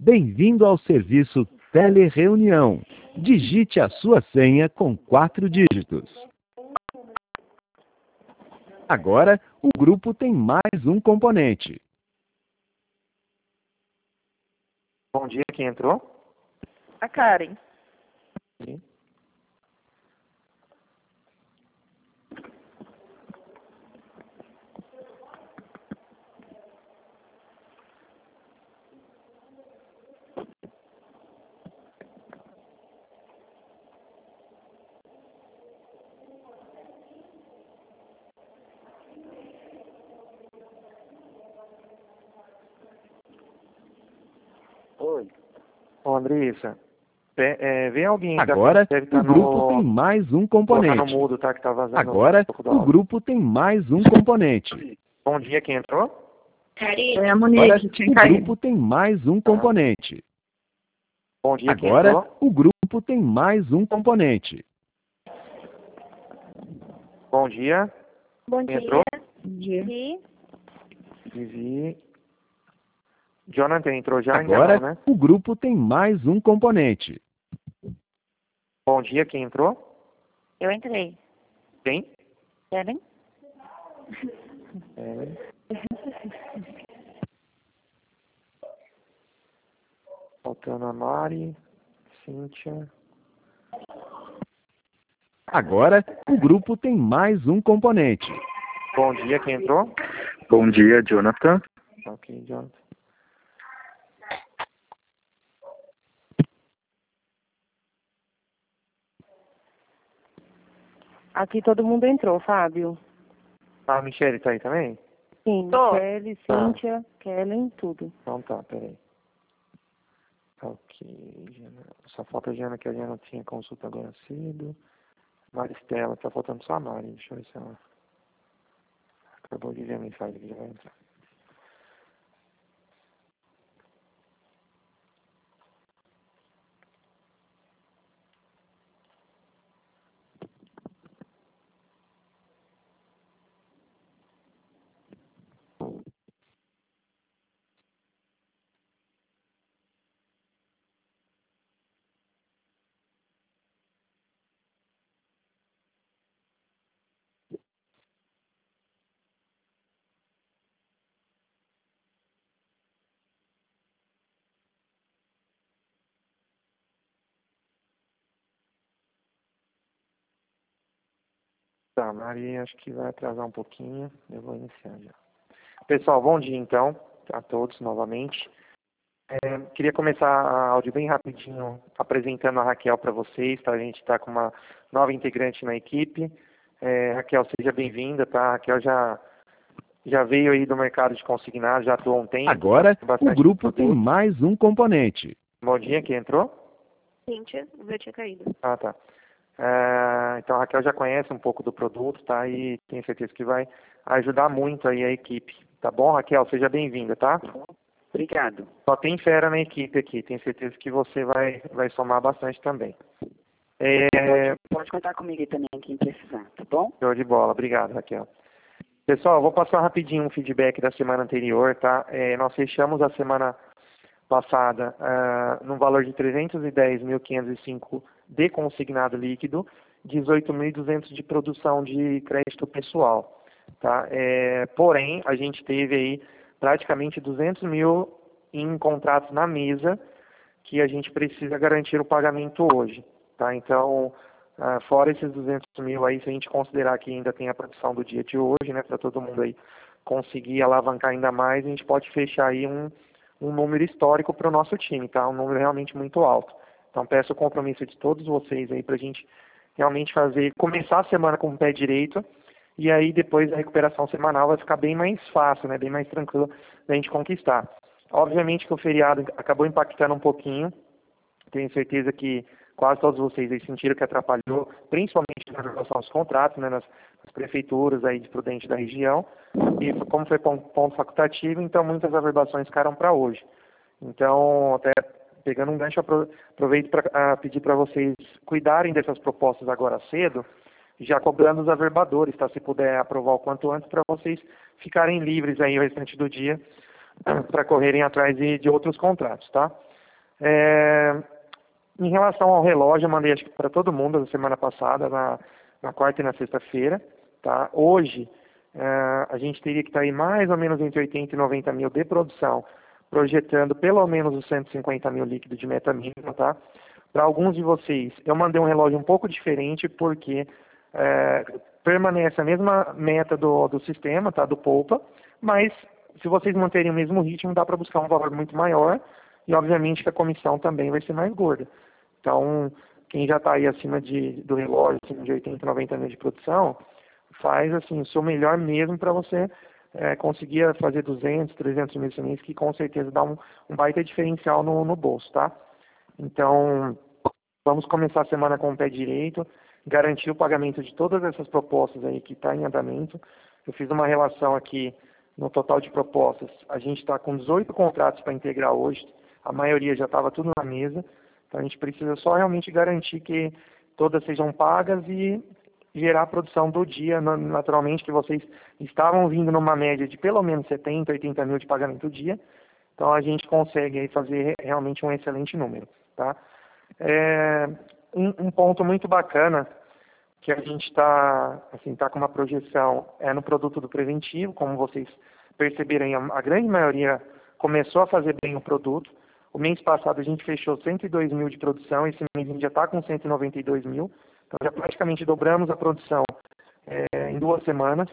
Bem-vindo ao serviço Telereunião. Digite a sua senha com 4 dígitos. Agora, o grupo tem mais um componente. Bom dia, quem entrou? A Karen. Sim. Oi. Ô, Andressa, vem alguém Agora, deve estar o grupo tem mais um colocar no componente. mudo, tá? Que tá vazando Agora, um pouco do o áudio. grupo tem mais um componente. Bom dia, quem entrou? É a Agora, Monique, tinha o caído. grupo tem mais um componente. Bom dia, quem Agora, entrou? o grupo tem mais um componente. Bom dia, Bom quem dia. entrou? Vivi. Vivi. Jonathan entrou já? Agora, Ainda não, né? o grupo tem mais um componente. Bom dia, quem entrou? Eu entrei. Quem? Querem? Faltando a Mari, Cíntia. Agora, o grupo tem mais um componente. Bom dia, quem entrou? Bom dia, Jonathan. Ok, Jonathan. Aqui todo mundo entrou, Fábio. Ah, a Michele tá aí também? Sim, Tô. Kelly, Cíntia, Kellen, tudo. Então tá, peraí. Ok, Jana. Só falta a Jana, que a Jana tinha consulta agora cedo. Maristela, tá faltando só a Mari. Deixa eu ver se ela... Acabou de ver a mensagem que já vai entrar. Tá, Mari, acho que vai atrasar um pouquinho. Eu vou iniciar já. Pessoal, bom dia então a todos novamente. Queria começar a áudio bem rapidinho apresentando a Raquel para vocês, tá? A gente está com uma nova integrante na equipe. Raquel, seja bem-vinda, tá? A Raquel já veio aí do mercado de consignado, já atuou há um tempo. Agora, tá? o Bastante grupo tem produto. mais um componente. Bom dia, quem entrou? Cíntia, o meu tinha caído. Ah, tá. Então a Raquel já conhece um pouco do produto, tá? E tenho certeza que vai ajudar muito aí a equipe. Tá bom, Raquel? Seja bem-vinda, tá? Obrigado. Só tem fera na equipe aqui. Tenho certeza que você vai somar bastante também. Pode contar comigo aí também, quem precisar, tá bom? Show de bola. Obrigado, Raquel. Pessoal, vou passar rapidinho um feedback da semana anterior, tá? Nós fechamos a semana passada no valor de 310.505 de consignado líquido, 18.200 de produção de crédito pessoal, tá? Porém, a gente teve aí praticamente 200 mil em contratos na mesa que a gente precisa garantir o pagamento hoje, tá? Então, fora esses 200 mil aí, se a gente considerar que ainda tem a produção do dia de hoje, né, para todo mundo aí conseguir alavancar ainda mais, a gente pode fechar aí um número histórico para o nosso time, tá? Um número realmente muito alto. Então, peço o compromisso de todos vocês aí para a gente realmente começar a semana com o pé direito, e aí depois a recuperação semanal vai ficar bem mais fácil, né? Bem mais tranquilo da gente conquistar. Obviamente que o feriado acabou impactando um pouquinho, tenho certeza que quase todos vocês aí sentiram que atrapalhou, principalmente na relação aos contratos, né, nas prefeituras aí de Prudente da região, e como foi ponto facultativo, então muitas averbações ficaram para hoje. Então, até pegando um gancho, aproveito para pedir para vocês cuidarem dessas propostas agora cedo, já cobrando os averbadores, tá? Se puder aprovar o quanto antes, para vocês ficarem livres aí o restante do dia para correrem atrás de outros contratos, tá? Em relação ao relógio, eu mandei acho que para todo mundo na semana passada, na quarta e na sexta-feira. Tá? Hoje, a gente teria que estar aí mais ou menos entre 80 e 90 mil de produção, projetando pelo menos os 150 mil líquidos de meta mínima. Tá? Para alguns de vocês, eu mandei um relógio um pouco diferente, porque permanece a mesma meta do sistema, tá? Do Poupa, mas se vocês manterem o mesmo ritmo, dá para buscar um valor muito maior, e obviamente que a comissão também vai ser mais gorda. Então, quem já está aí acima do relógio, acima de 80, 90 mil de produção, faz assim, o seu melhor mesmo para você conseguir fazer 200, 300 mil esse mês, que com certeza dá um baita diferencial no bolso, tá? Então, vamos começar a semana com o pé direito, garantir o pagamento de todas essas propostas aí que está em andamento. Eu fiz uma relação aqui no total de propostas. A gente está com 18 contratos para integrar hoje, a maioria já estava tudo na mesa. Então a gente precisa só realmente garantir que todas sejam pagas e gerar a produção do dia. Naturalmente que vocês estavam vindo numa média de pelo menos 70, 80 mil de pagamento do dia. Então a gente consegue aí fazer realmente um excelente número. Tá? Um ponto muito bacana que a gente está com uma projeção no produto do preventivo. Como vocês perceberam, a grande maioria começou a fazer bem o produto. O mês passado a gente fechou 102 mil de produção, esse mês a gente já está com 192 mil, então já praticamente dobramos a produção em 2 semanas.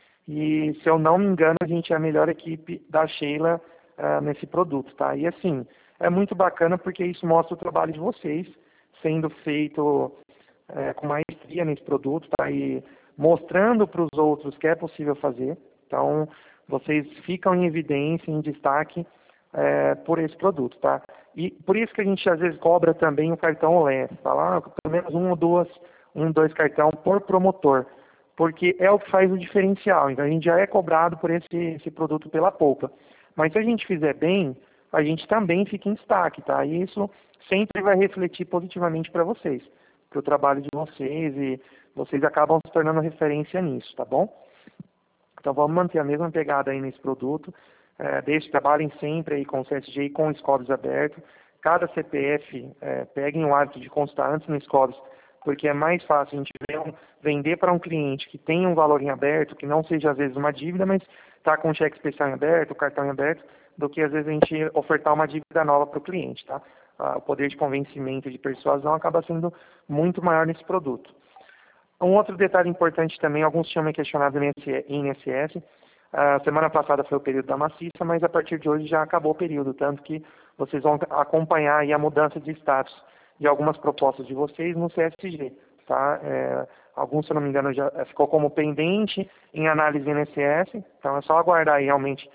E se eu não me engano, a gente é a melhor equipe da Sheila nesse produto, tá? E assim, é muito bacana porque isso mostra o trabalho de vocês sendo feito com maestria nesse produto, tá? E mostrando para os outros que é possível fazer. Então, vocês ficam em evidência, em destaque por esse produto, tá? E por isso que a gente às vezes cobra também o cartão OLED, tá? Pelo menos um ou dois cartão por promotor, porque é o que faz o diferencial. Então a gente já é cobrado por esse produto pela Poupa. Mas se a gente fizer bem, a gente também fica em destaque, tá? E isso sempre vai refletir positivamente para vocês, para o trabalho de vocês, e vocês acabam se tornando referência nisso, tá bom? Então vamos manter a mesma pegada aí nesse produto. Trabalhem sempre aí com o CSG e com o Scobs aberto. Cada CPF peguem o hábito de constar antes no Scobs, porque é mais fácil a gente vender para um cliente que tem um valor em aberto, que não seja às vezes uma dívida, mas está com um cheque especial em aberto, cartão em aberto, do que às vezes a gente ofertar uma dívida nova para o cliente, tá? O poder de convencimento e de persuasão acaba sendo muito maior nesse produto. Um outro detalhe importante também, alguns tinham me questionado em INSS. A semana passada foi o período da maciça, mas a partir de hoje já acabou o período, tanto que vocês vão acompanhar aí a mudança de status de algumas propostas de vocês no CSG. Tá? Alguns, se eu não me engano, já ficou como pendente em análise INSS, então é só aguardar aí realmente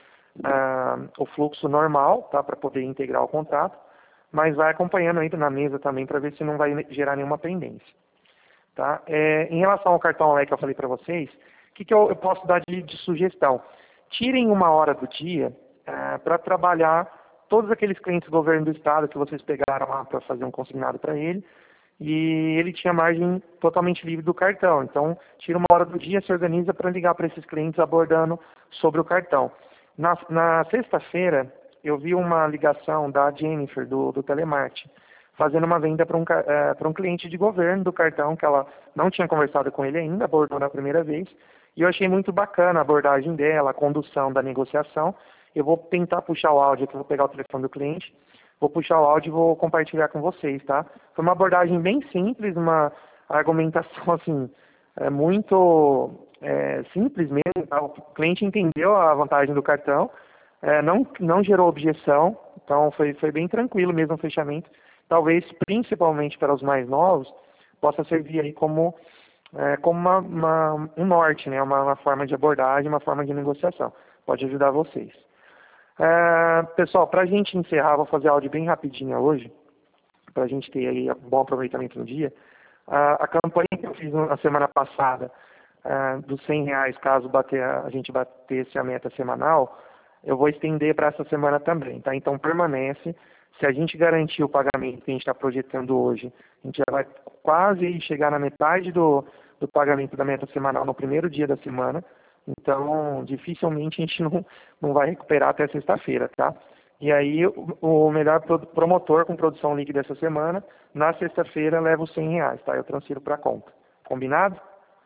o fluxo normal, tá? Para poder integrar o contrato, mas vai acompanhando aí na mesa também para ver se não vai gerar nenhuma pendência. Tá? Em relação ao cartão OLED que eu falei para vocês, o que eu posso dar de sugestão? Tirem 1 hora do dia para trabalhar todos aqueles clientes do governo do estado que vocês pegaram lá para fazer um consignado para ele, e ele tinha margem totalmente livre do cartão. Então, tira 1 hora do dia, se organiza para ligar para esses clientes abordando sobre o cartão. Na sexta-feira, eu vi uma ligação da Jennifer, do telemarketing, fazendo uma venda para um cliente de governo do cartão, que ela não tinha conversado com ele ainda, abordou na primeira vez, e eu achei muito bacana a abordagem dela, a condução da negociação. Eu vou tentar puxar o áudio aqui, vou pegar o telefone do cliente, vou puxar o áudio e vou compartilhar com vocês, tá? Foi uma abordagem bem simples, uma argumentação, assim, muito simples mesmo, tá? O cliente entendeu a vantagem do cartão, não gerou objeção, então foi bem tranquilo mesmo o fechamento. Talvez, principalmente para os mais novos, possa servir aí como um norte, né? Uma forma de abordagem, uma forma de negociação. Pode ajudar vocês. Pessoal, para a gente encerrar, vou fazer áudio bem rapidinho hoje, para a gente ter aí um bom aproveitamento no dia. A campanha que eu fiz na semana passada, dos R$100, caso a gente batesse a meta semanal, eu vou estender para essa semana também, tá? Então permanece. Se a gente garantir o pagamento que a gente está projetando hoje, a gente já vai quase chegar na metade do pagamento da meta semanal no primeiro dia da semana. Então, dificilmente a gente não vai recuperar até sexta-feira, tá? E aí o melhor promotor com produção líquida essa semana, na sexta-feira leva os R$100, tá? Eu transfiro para a conta. Combinado?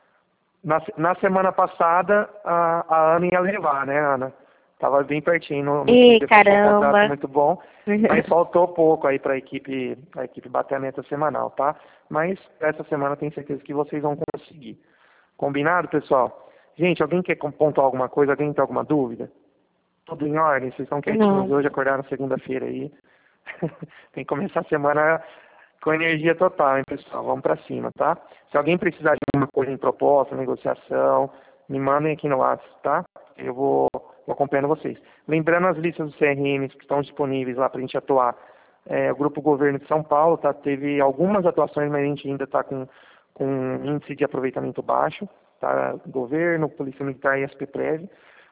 Na semana passada, a Ana ia levar, né, Ana? Tava bem pertinho no Ih, um caramba. contrato muito bom, mas faltou pouco aí para a equipe bater a meta semanal, tá? Mas essa semana eu tenho certeza que vocês vão conseguir. Combinado, pessoal? Gente, alguém quer pontuar alguma coisa? Alguém tem alguma dúvida? Tudo em ordem? Vocês estão quietinhos hoje, acordaram segunda-feira aí. Tem que começar a semana com energia total, hein, pessoal? Vamos para cima, tá? Se alguém precisar de alguma coisa em proposta, negociação, me mandem aqui no WhatsApp, tá? Eu vou acompanhando vocês. Lembrando as listas dos CRMs que estão disponíveis lá para a gente atuar. O Grupo Governo de São Paulo teve algumas atuações, mas a gente ainda está com índice de aproveitamento baixo. Tá? Governo, Polícia Militar e SPPrev.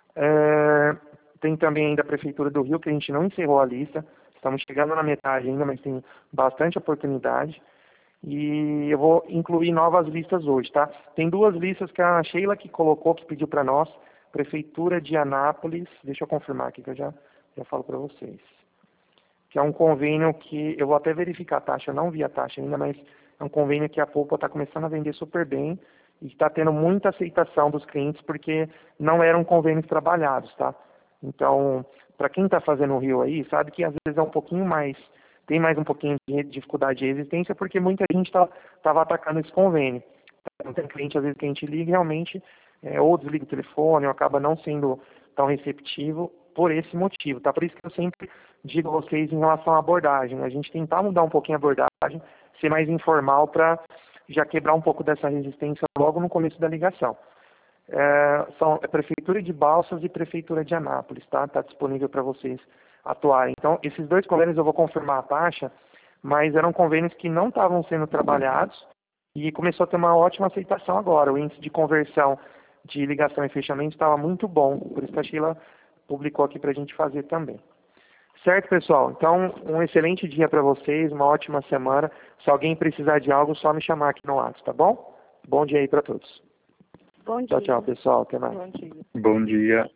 Tem também ainda a Prefeitura do Rio, que a gente não encerrou a lista. Estamos chegando na metade ainda, mas tem bastante oportunidade. E eu vou incluir novas listas hoje, tá? Tem 2 listas que a Sheila que colocou, que pediu para nós. Prefeitura de Anápolis, deixa eu confirmar aqui que eu já falo para vocês. Que é um convênio que, eu vou até verificar a taxa, eu não vi a taxa ainda, mas é um convênio que a Polpa está começando a vender super bem e está tendo muita aceitação dos clientes porque não eram convênios trabalhados, tá? Então, para quem está fazendo o Rio aí, sabe que às vezes é um pouquinho mais, tem mais um pouquinho de dificuldade de resistência porque muita gente estava atacando esse convênio. Não tem cliente, às vezes, que a gente liga realmente, ou desliga o telefone, ou acaba não sendo tão receptivo por esse motivo, tá? Por isso que eu sempre digo a vocês em relação à abordagem, a gente tentar mudar um pouquinho a abordagem, ser mais informal para já quebrar um pouco dessa resistência logo no começo da ligação. São a Prefeitura de Balsas e Prefeitura de Anápolis, tá? Está disponível para vocês atuarem. Então, esses 2 convênios eu vou confirmar a taxa, mas eram convênios que não estavam sendo trabalhados e começou a ter uma ótima aceitação agora. O índice de conversão de ligação e fechamento estava muito bom, por isso que a Sheila publicou aqui para a gente fazer também. Certo, pessoal? Então, um excelente dia para vocês, uma ótima semana. Se alguém precisar de algo, só me chamar aqui no WhatsApp, tá bom? Bom dia aí para todos. Bom dia. Tchau, tchau, pessoal. Até mais. Bom dia. Bom dia.